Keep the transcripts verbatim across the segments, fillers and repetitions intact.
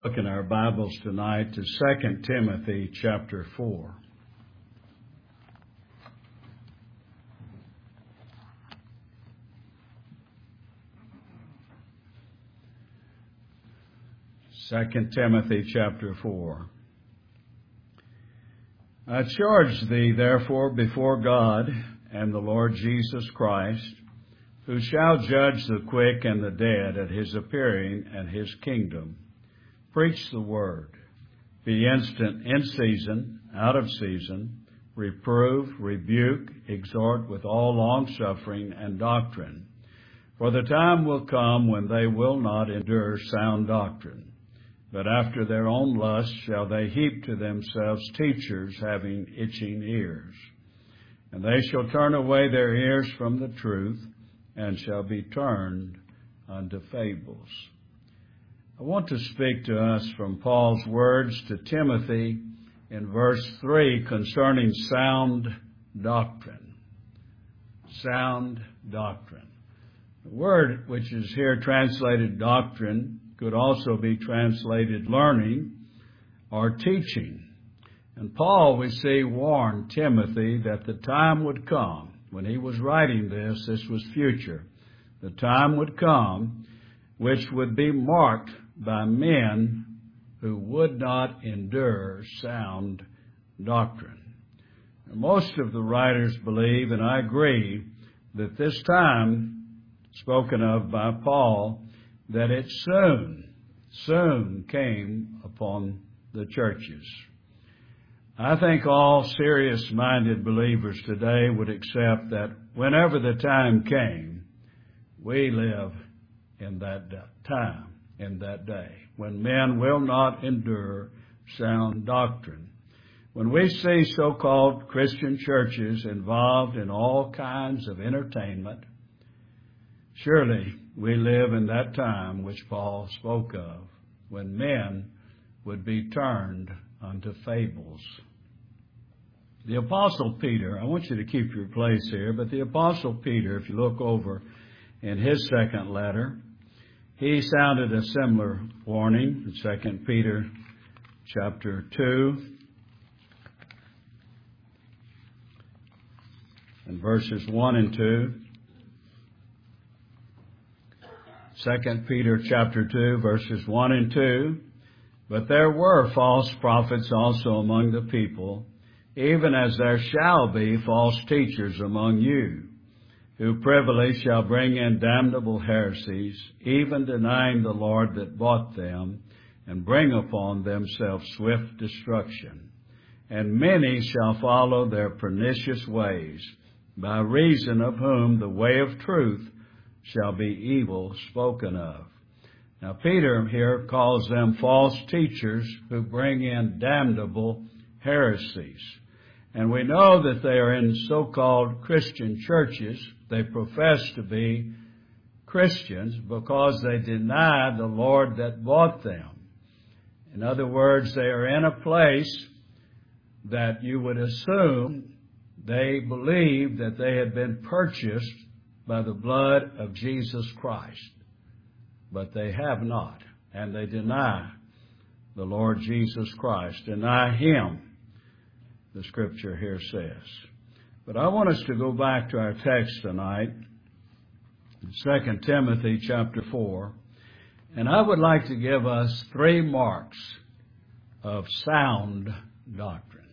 Look in our Bibles tonight to Second Timothy chapter four. Second Timothy chapter four. I charge thee therefore before God and the Lord Jesus Christ, who shall judge the quick and the dead at his appearing and his kingdom. Preach the word. Be instant in season, out of season. Reprove, rebuke, exhort with all longsuffering and doctrine. For the time will come when they will not endure sound doctrine, but after their own lust shall they heap to themselves teachers having itching ears. And they shall turn away their ears from the truth, and shall be turned unto fables. I want to speak to us from Paul's words to Timothy in verse three concerning sound doctrine. Sound doctrine. The word which is here translated doctrine could also be translated learning or teaching. And Paul, we see, warned Timothy that the time would come. When he was writing this, this was future. The time would come which would be marked by men who would not endure sound doctrine. Most of the writers believe, and I agree, that this time spoken of by Paul, that it soon, soon came upon the churches. I think all serious-minded believers today would accept that whenever the time came, we live in that time, in that day, when men will not endure sound doctrine. When we see so-called Christian churches involved in all kinds of entertainment, surely we live in that time which Paul spoke of, when men would be turned unto fables. The Apostle Peter, I want you to keep your place here, but the Apostle Peter, if you look over in his second letter, he sounded a similar warning in Second Peter chapter two and verses one and two. Second Peter chapter two, verses one and two. But there were false prophets also among the people, even as there shall be false teachers among you, who privily shall bring in damnable heresies, even denying the Lord that bought them, and bring upon themselves swift destruction. And many shall follow their pernicious ways, by reason of whom the way of truth shall be evil spoken of. Now, Peter here calls them false teachers who bring in damnable heresies. And we know that they are in so-called Christian churches. They profess to be Christians because they deny the Lord that bought them. In other words, they are in a place that you would assume they believe that they had been purchased by the blood of Jesus Christ. But they have not, and they deny the Lord Jesus Christ, deny Him, the Scripture here says. But I want us to go back to our text tonight, Second Timothy chapter four, and I would like to give us three marks of sound doctrine.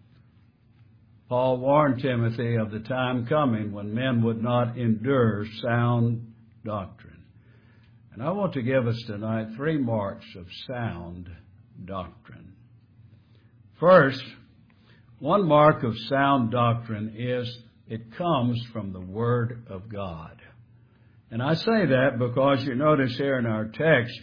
Paul warned Timothy of the time coming when men would not endure sound doctrine. And I want to give us tonight three marks of sound doctrine. First, one mark of sound doctrine is it comes from the Word of God. And I say that because you notice here in our text,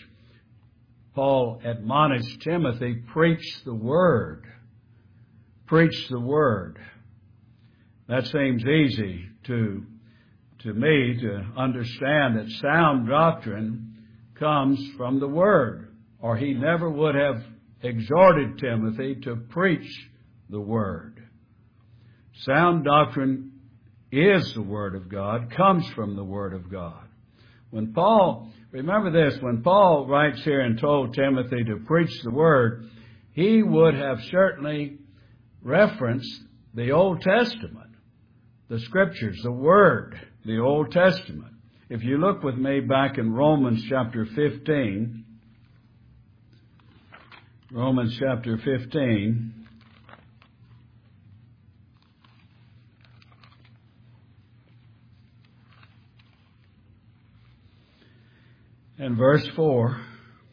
Paul admonished Timothy, preach the Word. Preach the Word. That seems easy to, to me to understand that sound doctrine comes from the Word, or he never would have exhorted Timothy to preach the Word. Sound doctrine is the Word of God, comes from the Word of God. When Paul, remember this, when Paul writes here and told Timothy to preach the Word, he would have certainly referenced the Old Testament, the Scriptures, the Word, the Old Testament. If you look with me back in Romans chapter fifteen, Romans chapter fifteen, and verse four,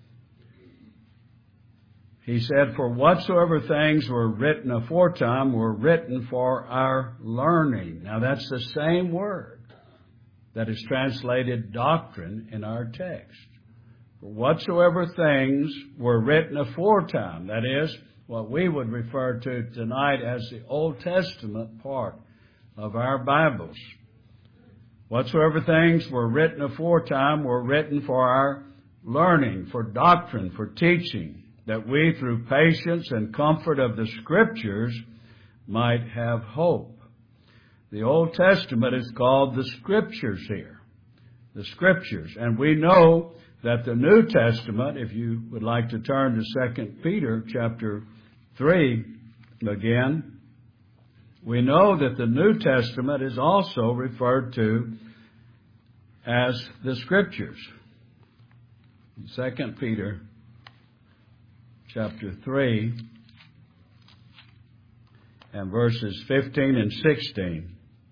he said, "For whatsoever things were written aforetime were written for our learning." Now that's the same word that is translated doctrine in our text. For whatsoever things were written aforetime, that is, what we would refer to tonight as the Old Testament part of our Bibles. Whatsoever things were written aforetime were written for our learning, for doctrine, for teaching, that we through patience and comfort of the Scriptures might have hope. The Old Testament is called the Scriptures here. The Scriptures. And we know that the New Testament, if you would like to turn to Second Peter chapter three again, we know that the New Testament is also referred to as the Scriptures. Second Peter chapter three and verses fifteen and sixteen.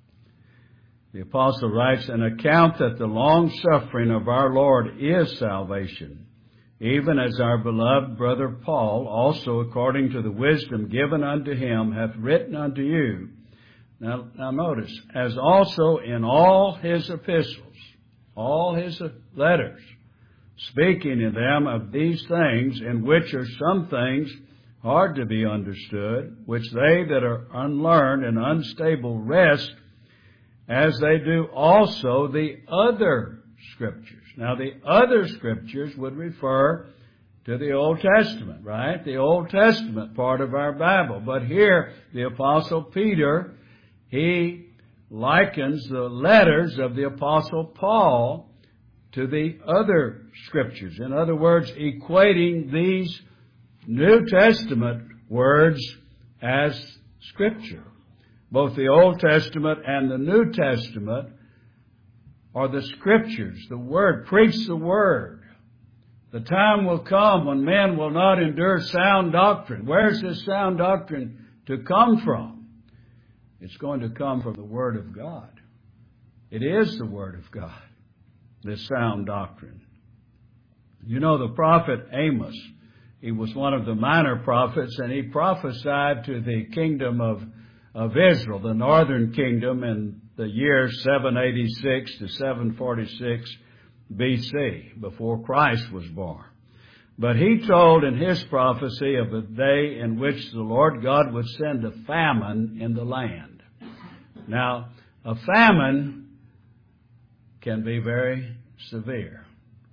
The apostle writes, "An account that the long suffering of our Lord is salvation, even as our beloved brother Paul also according to the wisdom given unto him hath written unto you." Now, now notice, "as also in all his epistles," all his letters, "speaking in them of these things, in which are some things hard to be understood, which they that are unlearned and unstable wrest, as they do also the other Scriptures." Now, the other Scriptures would refer to the Old Testament, right? The Old Testament part of our Bible. But here, the Apostle Peter, he likens the letters of the Apostle Paul to the other Scriptures. In other words, equating these New Testament words as Scripture. Both the Old Testament and the New Testament are the Scriptures, the Word. Preach the Word. The time will come when men will not endure sound doctrine. Where's this sound doctrine to come from? It's going to come from the Word of God. It is the Word of God, this sound doctrine. You know, the prophet Amos, he was one of the minor prophets, and he prophesied to the kingdom of of Israel, the northern kingdom, in the year seven eighty-six to seven forty-six B C, before Christ was born. But he told in his prophecy of a day in which the Lord God would send a famine in the land. Now, a famine can be very severe.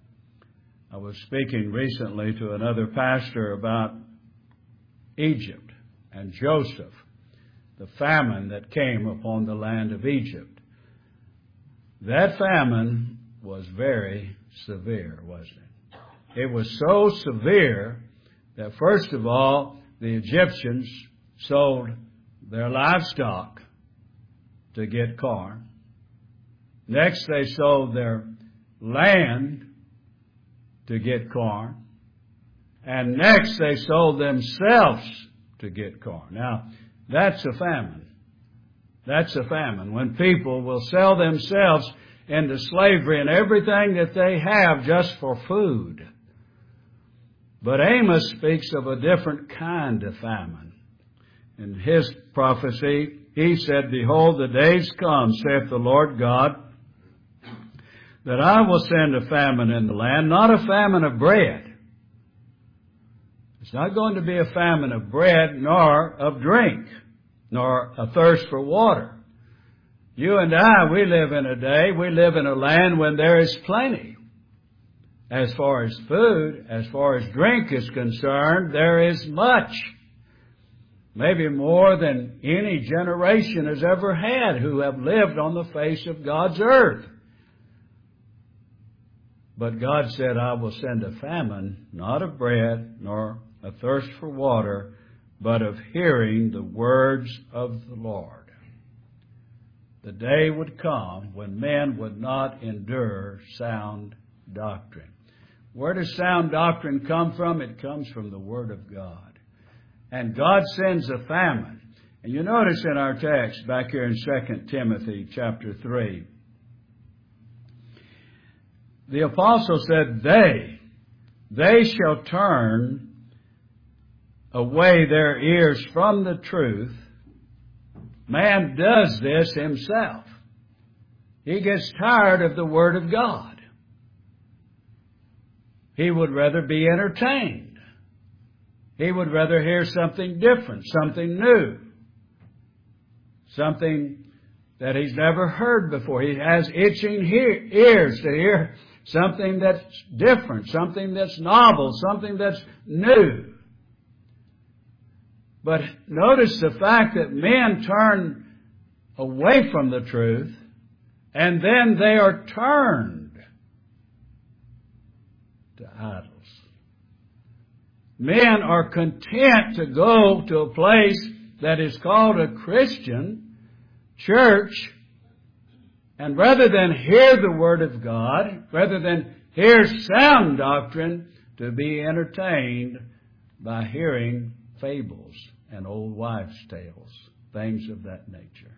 I was speaking recently to another pastor about Egypt and Joseph, the famine that came upon the land of Egypt. That famine was very severe, wasn't it? It was so severe that, first of all, the Egyptians sold their livestock to get corn. Next, they sold their land to get corn. And next, they sold themselves to get corn. Now, that's a famine. That's a famine. When people will sell themselves into slavery and everything that they have just for food. But Amos speaks of a different kind of famine. In his prophecy, he said, "Behold, the days come, saith the Lord God, that I will send a famine in the land, not a famine of bread." It's not going to be a famine of bread, nor of drink, nor a thirst for water. You and I, we live in a day, we live in a land when there is plenty. As far as food, as far as drink is concerned, there is much. Maybe more than any generation has ever had who have lived on the face of God's earth. But God said, I will send a famine, not of bread, nor a thirst for water, but of hearing the words of the Lord. The day would come when men would not endure sound doctrine. Where does sound doctrine come from? It comes from the Word of God. And God sends a famine. And you notice in our text back here in Second Timothy chapter three, the apostle said, they, they shall turn away their ears from the truth. Man does this himself. He gets tired of the Word of God. He would rather be entertained. He would rather hear something different, something new, something that he's never heard before. He has itching hear, ears to hear something that's different, something that's novel, something that's new. But notice the fact that men turn away from the truth, and then they are turned to idols. Men are content to go to a place that is called a Christian church, and rather than hear the Word of God, rather than hear sound doctrine, to be entertained by hearing fables and old wives' tales, things of that nature.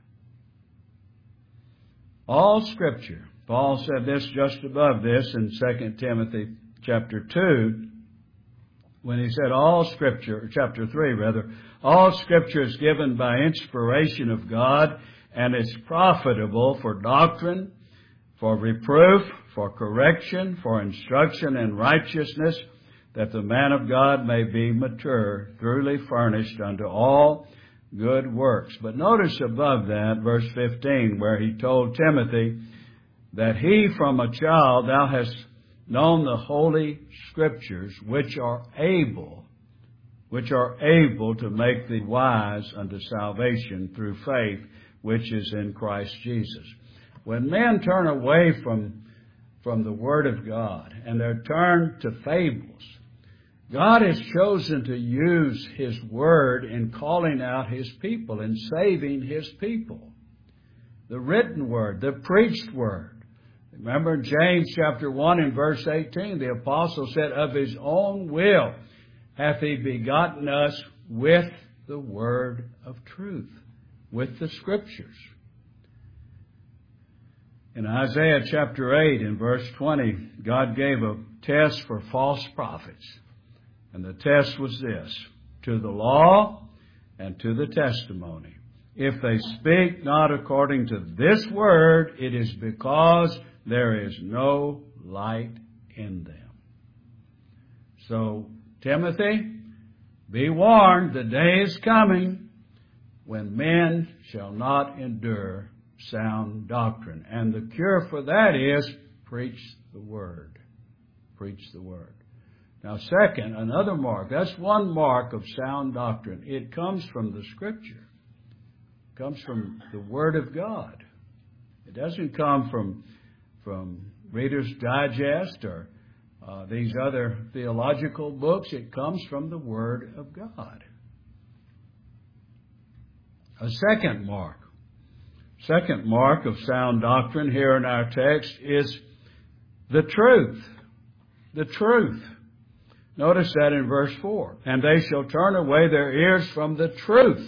All Scripture, Paul said this just above this in Second Timothy chapter two, when he said all Scripture, chapter three rather, all Scripture is given by inspiration of God and is profitable for doctrine, for reproof, for correction, for instruction in righteousness, that the man of God may be mature, truly furnished unto all good works. But notice above that, verse fifteen, where he told Timothy that he from a child thou hast known the holy Scriptures, which are able, which are able to make thee wise unto salvation through faith, which is in Christ Jesus. When men turn away from, from the Word of God and they're turned to fables, God has chosen to use His Word in calling out His people and saving His people. The written Word, the preached Word. Remember in James chapter one and verse eighteen, the apostle said, of His own will hath He begotten us with the Word of truth, with the Scriptures. In Isaiah chapter eight and verse twenty, God gave a test for false prophets. And the test was this: to the law and to the testimony. If they speak not according to this word, it is because there is no light in them. So, Timothy, be warned, the day is coming when men shall not endure sound doctrine. And the cure for that is preach the Word. Preach the Word. Now, second, another mark. That's one mark of sound doctrine. It comes from the Scripture. It comes from the Word of God. It doesn't come from, from Reader's Digest or uh, these other theological books. It comes from the Word of God. A second mark. Second mark of sound doctrine here in our text is the truth. The truth. Notice that in verse four. And they shall turn away their ears from the truth.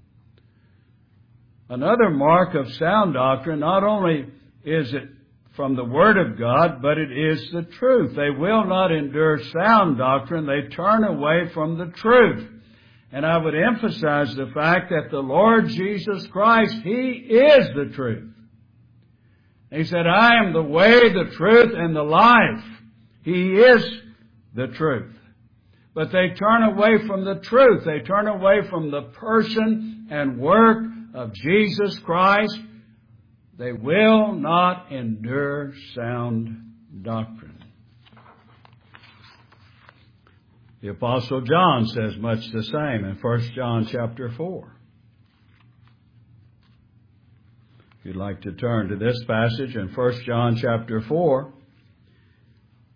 Another mark of sound doctrine, not only is it from the Word of God, but it is the truth. They will not endure sound doctrine. They turn away from the truth. And I would emphasize the fact that the Lord Jesus Christ, He is the truth. He said, I am the way, the truth, and the life. He is the truth. But they turn away from the truth. They turn away from the person and work of Jesus Christ. They will not endure sound doctrine. The Apostle John says much the same in First John chapter four. If you'd like to turn to this passage in First John chapter four,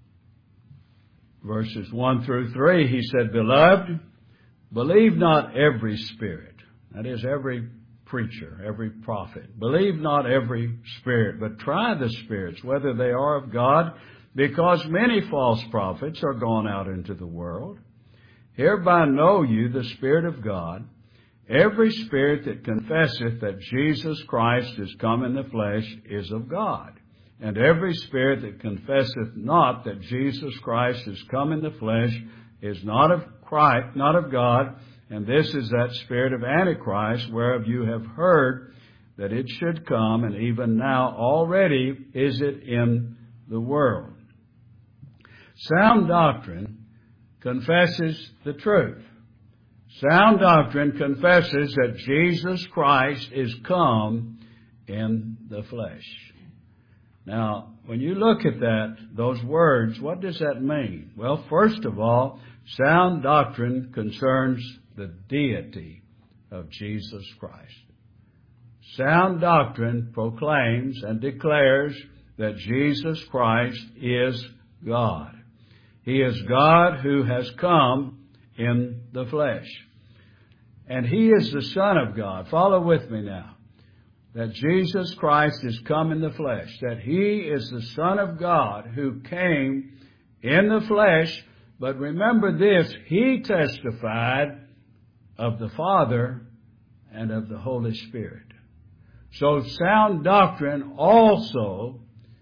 verses one through three, he said, Beloved, believe not every spirit. That is, every preacher, every prophet. Believe not every spirit, but try the spirits, whether they are of God, because many false prophets are gone out into the world. Hereby know you the Spirit of God. Every spirit that confesseth that Jesus Christ is come in the flesh is of God. And every spirit that confesseth not that Jesus Christ is come in the flesh is not of Christ, not of God. And this is that spirit of Antichrist, whereof you have heard that it should come, and even now already is it in the world. Sound doctrine confesses the truth. Sound doctrine confesses that Jesus Christ is come in the flesh. Now, when you look at that, those words, what does that mean? Well, first of all, sound doctrine concerns the deity of Jesus Christ. Sound doctrine proclaims and declares that Jesus Christ is God. He is God who has come in the flesh. And He is the Son of God. Follow with me now. That Jesus Christ is come in the flesh. That He is the Son of God who came in the flesh. But remember this, He testified of the Father and of the Holy Spirit. So sound doctrine also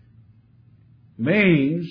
means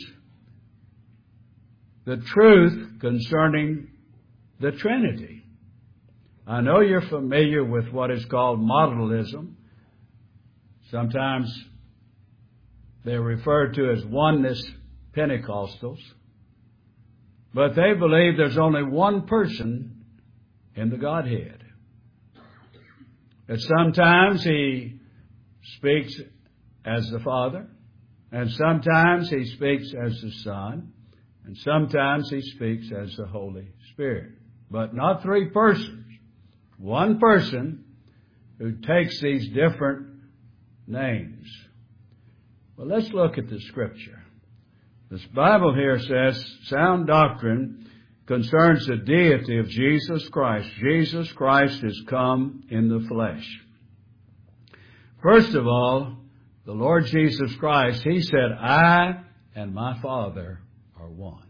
the truth concerning the Trinity. I know you're familiar with what is called modalism. Sometimes they're referred to as oneness Pentecostals. But they believe there's only one person in the Godhead. That sometimes He speaks as the Father, and sometimes He speaks as the Son, and sometimes He speaks as the Holy Spirit. But not three persons. One person who takes these different names. Well, let's look at the Scripture. This Bible here says, sound doctrine concerns the deity of Jesus Christ. Jesus Christ is come in the flesh. First of all, the Lord Jesus Christ, He said, I and my Father are one.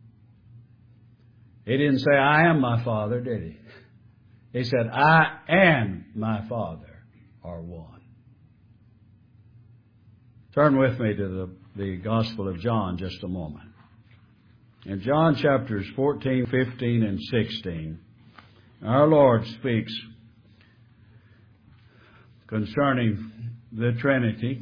He didn't say, I am my Father, did He? He said, I and my Father are one. Turn with me to the, the Gospel of John just a moment. In John chapters fourteen, fifteen, and sixteen, our Lord speaks concerning the Trinity.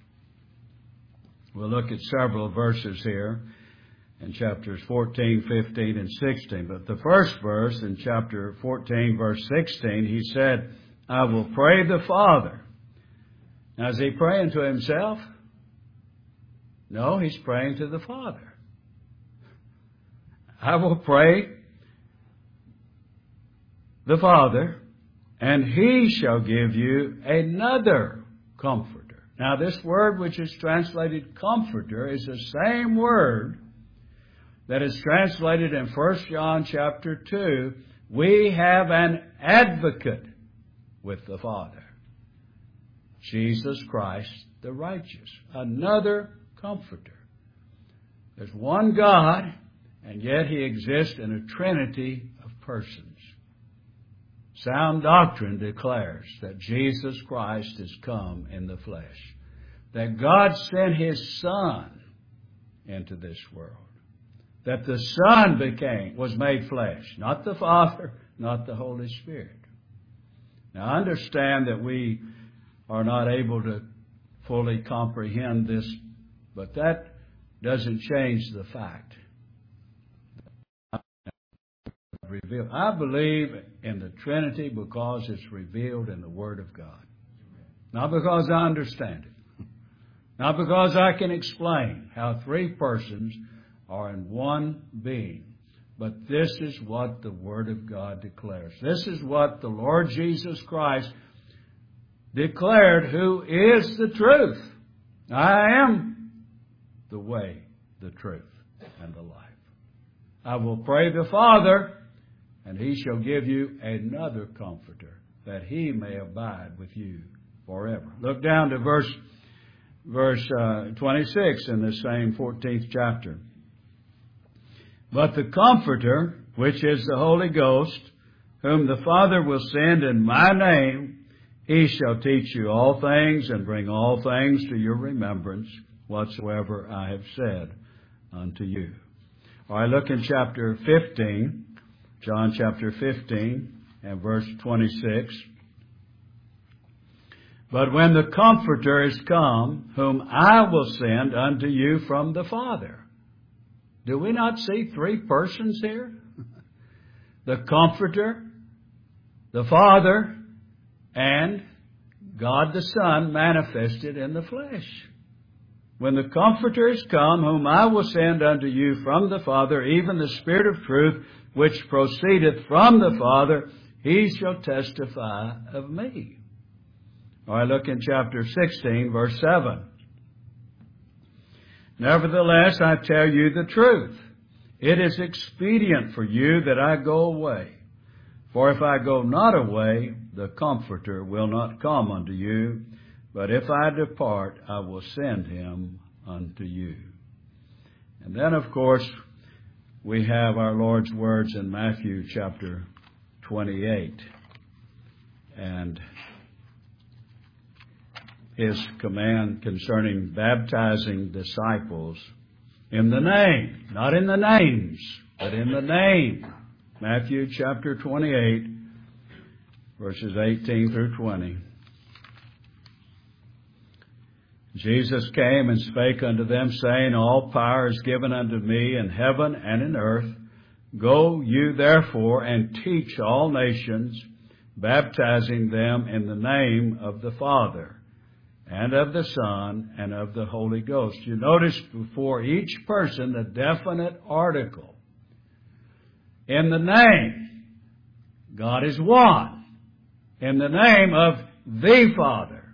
We'll look at several verses here in chapters fourteen, fifteen, and sixteen. But the first verse in chapter fourteen, verse sixteen, He said, I will pray the Father. Now, is He praying to Himself? No, He's praying to the Father. I will pray the Father, and He shall give you another Comforter. Now, this word which is translated Comforter is the same word that is translated in First John chapter two. We have an advocate with the Father, Jesus Christ the righteous. Another Comforter. There's one God, and yet He exists in a trinity of persons. Sound doctrine declares that Jesus Christ is come in the flesh. That God sent His Son into this world. That the Son became, was made flesh. Not the Father, not the Holy Spirit. Now understand that we are not able to fully comprehend this, but that doesn't change the fact. Revealed. I believe in the Trinity because it's revealed in the Word of God. Not because I understand it. Not because I can explain how three persons are in one being. But this is what the Word of God declares. This is what the Lord Jesus Christ declared, who is the truth. I am the way, the truth, and the life. I will pray the Father, and He shall give you another Comforter, that He may abide with you forever. Look down to verse verse uh, twenty-six in the same fourteenth chapter. But the Comforter, which is the Holy Ghost, whom the Father will send in my name, He shall teach you all things and bring all things to your remembrance, whatsoever I have said unto you. All right, look in chapter fifteen, John chapter fifteen and verse twenty-six. But when the Comforter is come, whom I will send unto you from the Father. Do we not see three persons here? The Comforter, the Father, and God the Son manifested in the flesh. When the Comforter is come, whom I will send unto you from the Father, even the Spirit of truth, which proceedeth from the Father, He shall testify of me. All right, look in chapter sixteen, verse seven. Nevertheless, I tell you the truth. It is expedient for you that I go away. For if I go not away, the Comforter will not come unto you. But if I depart, I will send Him unto you. And then, of course, we have our Lord's words in Matthew chapter twenty-eight. And His command concerning baptizing disciples in the name, not in the names, but in the name. Matthew chapter twenty-eight, verses eighteen through twenty. Jesus came and spake unto them, saying, All power is given unto me in heaven and in earth. Go you therefore and teach all nations, baptizing them in the name of the Father, and of the Son, and of the Holy Ghost. You notice before each person the definite article. In the name, God is one. In the name of the Father,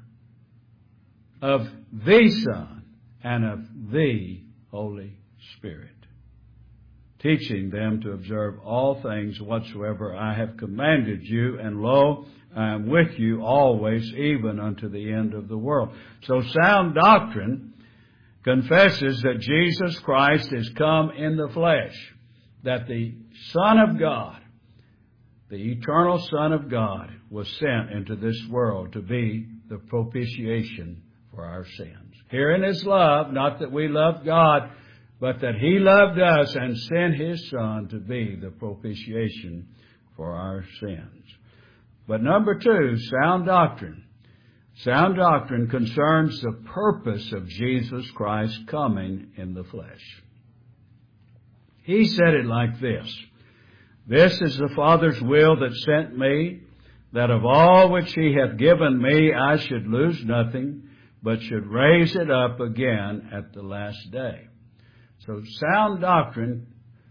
of the Son, and of the Holy Spirit, teaching them to observe all things whatsoever I have commanded you, and lo, I am with you always, even unto the end of the world. So sound doctrine confesses that Jesus Christ is come in the flesh, that the Son of God, the eternal Son of God, was sent into this world to be the propitiation for our sins. Herein is love, not that we love God, but that He loved us and sent His Son to be the propitiation for our sins. But number two, sound doctrine. Sound doctrine concerns the purpose of Jesus Christ coming in the flesh. He said it like this: This is the Father's will that sent me, that of all which He hath given me I should lose nothing, but should raise it up again at the last day. So sound doctrine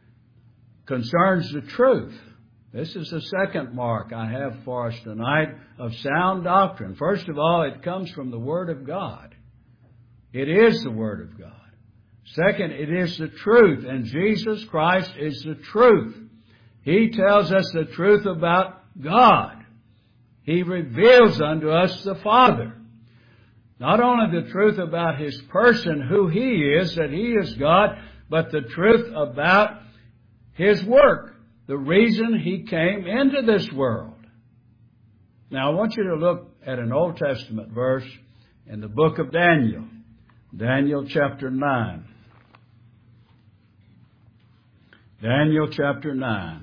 concerns the truth. This is the second mark I have for us tonight of sound doctrine. First of all, it comes from the Word of God. It is the Word of God. Second, it is the truth, and Jesus Christ is the truth. He tells us the truth about God. He reveals unto us the Father. Not only the truth about His person, who He is, that He is God, but the truth about His work, the reason He came into this world. Now, I want you to look at an Old Testament verse in the book of Daniel, Daniel chapter nine. Daniel chapter nine.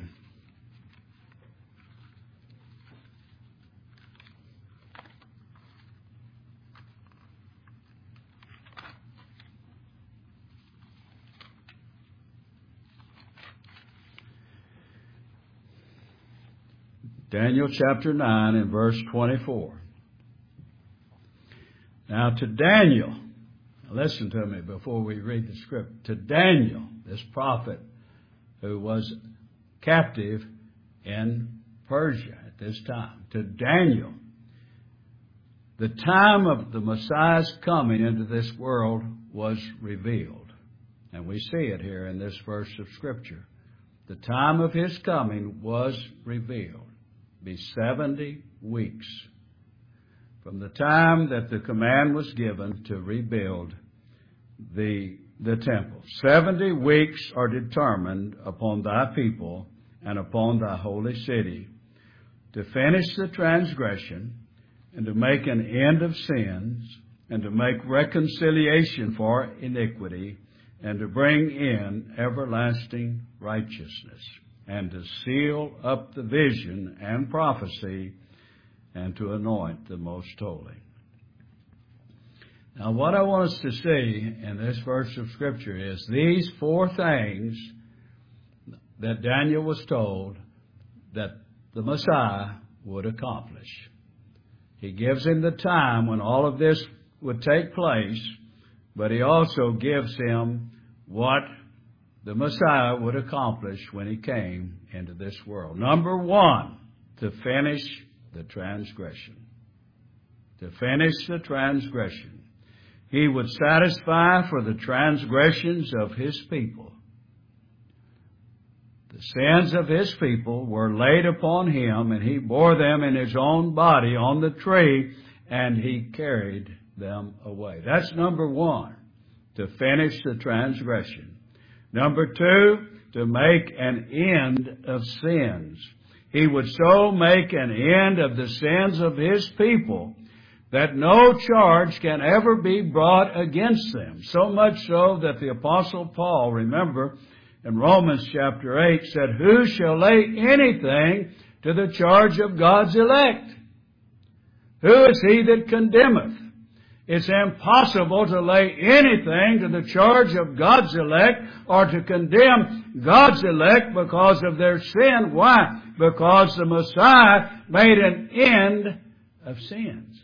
Daniel chapter nine and verse twenty-four. Now to Daniel, listen to me before we read the script. To Daniel, this prophet who was captive in Persia at this time. To Daniel, the time of the Messiah's coming into this world was revealed. And we see it here in this verse of Scripture. the time of his coming was revealed. Be seventy weeks from the time that the command was given to rebuild the, the temple. Seventy weeks are determined upon thy people and upon thy holy city to finish the transgression and to make an end of sins and to make reconciliation for iniquity and to bring in everlasting righteousness and to seal up the vision and prophecy and to anoint the most holy. Now, what I want us to see in this verse of Scripture is these four things that Daniel was told that the Messiah would accomplish. He gives him the time when all of this would take place, but he also gives him what the Messiah would accomplish when he came into this world. Number one, to finish the transgression. To finish the transgression. He would satisfy for the transgressions of his people. The sins of his people were laid upon him, and he bore them in his own body on the tree, and he carried them away. That's number one, to finish the transgression. Number two, to make an end of sins. He would so make an end of the sins of his people that no charge can ever be brought against them. So much so that the Apostle Paul, remember, in Romans chapter eight, said, "Who shall lay anything to the charge of God's elect? Who is he that condemneth?" It's impossible to lay anything to the charge of God's elect or to condemn God's elect because of their sin. Why? Because the Messiah made an end of sins.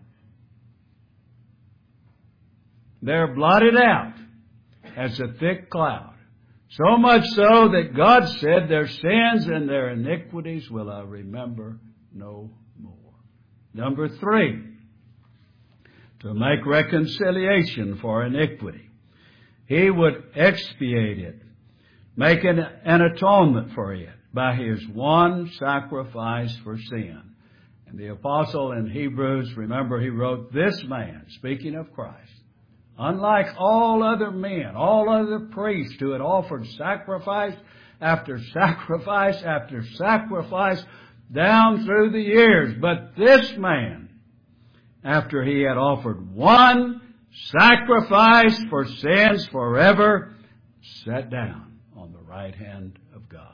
They're blotted out as a thick cloud. So much so that God said, "Their sins and their iniquities will I remember no more." Number three, to make reconciliation for iniquity. He would expiate it, make an, an atonement for it by his one sacrifice for sin. And the apostle in Hebrews, remember, he wrote, "This man," speaking of Christ, "unlike all other men, all other priests who had offered sacrifice after sacrifice after sacrifice down through the years, but this man, after he had offered one sacrifice for sins forever, sat down on the right hand of God."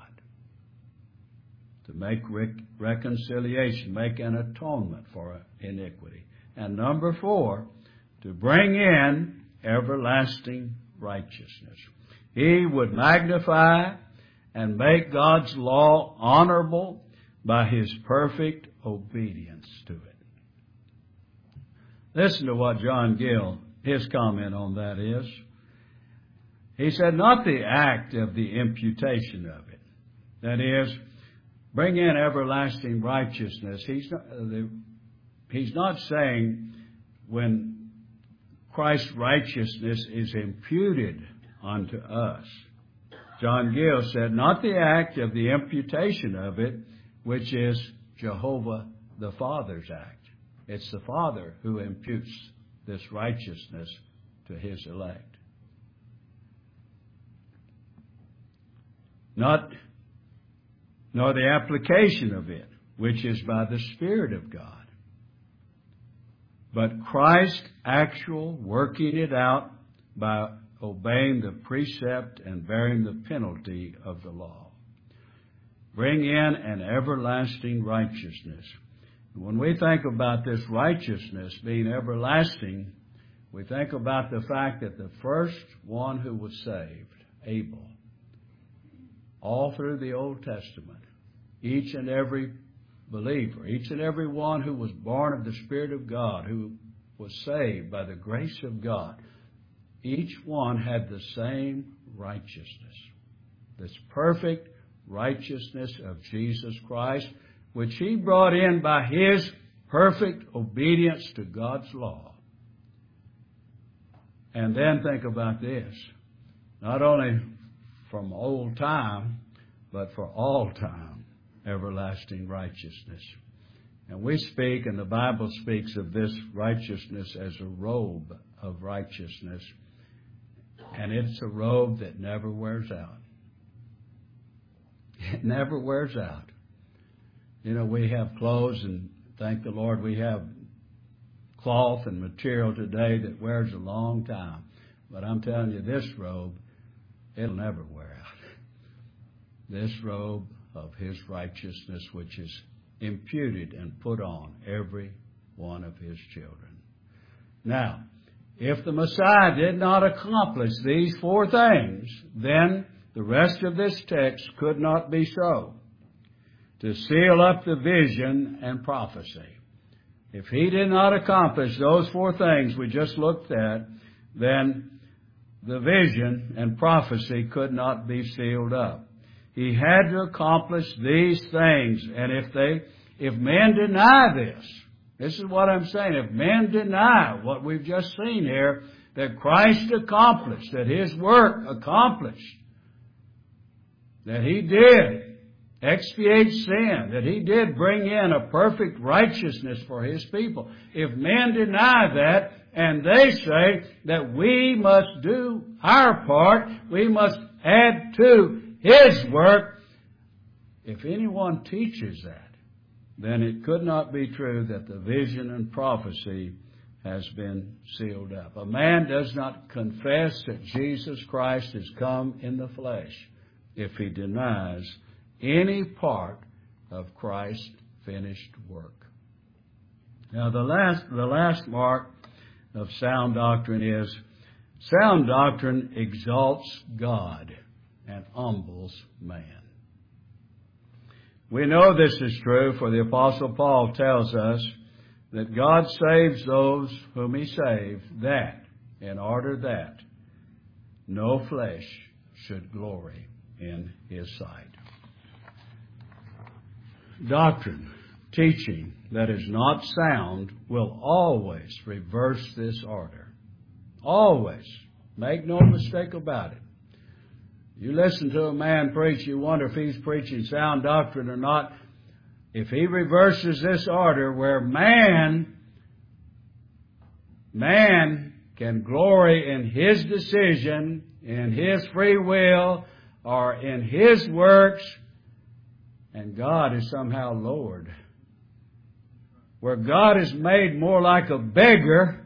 To make rec- reconciliation, make an atonement for iniquity. And number four, to bring in everlasting righteousness. He would magnify and make God's law honorable by his perfect obedience to it. Listen to what John Gill, his comment on that is. He said, not the act of the imputation of it. That is, bring in everlasting righteousness. He's not, uh, the, he's not saying when Christ's righteousness is imputed unto us. John Gill said, not the act of the imputation of it, which is Jehovah the Father's act. It's the Father who imputes this righteousness to his elect. Not, nor the application of it, which is by the Spirit of God. But Christ's actual working it out by obeying the precept and bearing the penalty of the law. Bring in an everlasting righteousness. When we think about this righteousness being everlasting, we think about the fact that the first one who was saved, Abel, all through the Old Testament, each and every believer, each and every one who was born of the Spirit of God, who was saved by the grace of God, each one had the same righteousness, this perfect righteousness of Jesus Christ, which he brought in by his perfect obedience to God's law. And then think about this. Not only from old time, but for all time, everlasting righteousness. And we speak, and the Bible speaks of this righteousness as a robe of righteousness. And it's a robe that never wears out. It never wears out. You know, we have clothes, and thank the Lord we have cloth and material today that wears a long time. But I'm telling you, this robe, it'll never wear out. This robe of His righteousness, which is imputed and put on every one of His children. Now, if the Messiah did not accomplish these four things, then the rest of this text could not be so. To seal up the vision and prophecy. If He did not accomplish those four things we just looked at, then the vision and prophecy could not be sealed up. He had to accomplish these things. And if they, if men deny this, this is what I'm saying, if men deny what we've just seen here, that Christ accomplished, that His work accomplished, that He did expiate sin, that He did bring in a perfect righteousness for His people. If men deny that, and they say that we must do our part, we must add to His work, if anyone teaches that, then it could not be true that the vision and prophecy has been sealed up. A man does not confess that Jesus Christ has come in the flesh if he denies any part of Christ's finished work. Now, the last, the last mark of sound doctrine is sound doctrine exalts God and humbles man. We know this is true, for the Apostle Paul tells us that God saves those whom He saves, that, in order that no flesh should glory in His sight. Doctrine, teaching that is not sound, will always reverse this order. Always. Make no mistake about it. You listen to a man preach, you wonder if he's preaching sound doctrine or not. If he reverses this order where man, man can glory in his decision, in his free will, or in his works, and God is somehow lowered. Where God is made more like a beggar,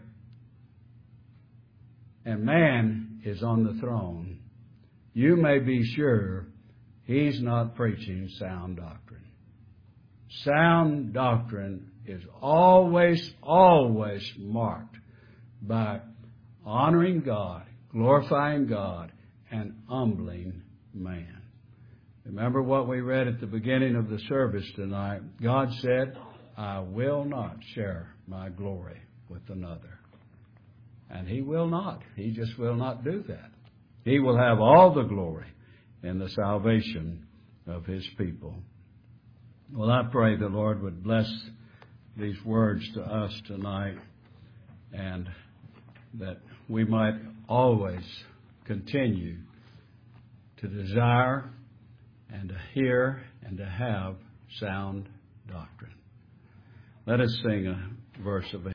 and man is on the throne, you may be sure he's not preaching sound doctrine. Sound doctrine is always, always marked by honoring God, glorifying God, and humbling man. Remember what we read at the beginning of the service tonight. God said, I will not share my glory with another. And He will not. He just will not do that. He will have all the glory in the salvation of His people. Well, I pray the Lord would bless these words to us tonight, and that we might always continue to desire and to hear and to have sound doctrine. Let us sing a verse of